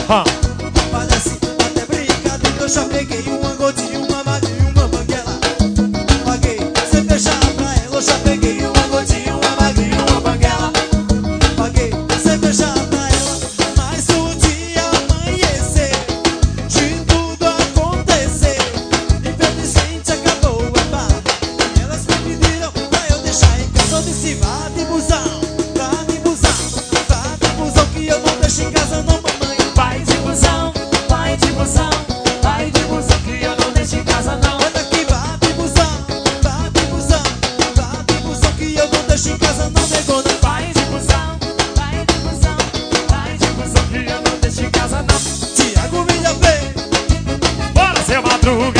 Parece até brincadeira, eu já peguei uma gotinha, uma magrinha, uma banguela. Paguei, sem fechar pra ela, eu já peguei uma gotinha, uma magrinha, uma banguela. Paguei, sem fechar pra ela, mas o dia amanhecer, de tudo acontecer, infelizmente acabou a farra. E elas me pediram pra eu deixar em casa. Eu disse, vá de busão, vá de busão, vá de busão, que eu não deixo em casa não, mamãe. Vai de busão, vai de busão, vai de busão, que eu não deixo em casa não. Manda que vá de busão, vá de busão, vá de busão, que eu não deixo em casa não, negona. Vai de busão, vai de busão, vai de busão, que eu não deixo em casa não. Tiago Milha Play. Bora, seu Madruga.